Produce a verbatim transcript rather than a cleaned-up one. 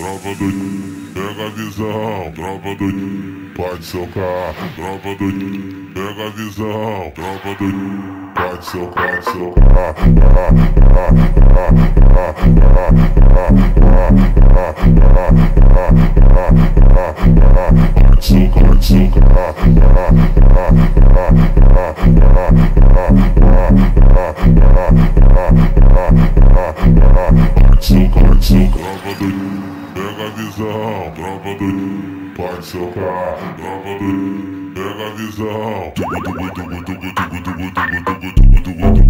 tropa do pega a visão, tropa do pode socar, tropa do pega a visão, tropa do pode socar, socar. Pode socar, socar. Socar, socar, tropa do pega a visão, tropa do pode socar, tropa do pega a visão. Tugu, tugu, tugu, tugu, tugu, tugu, tugu, tugu, tugu, tugu, tugu.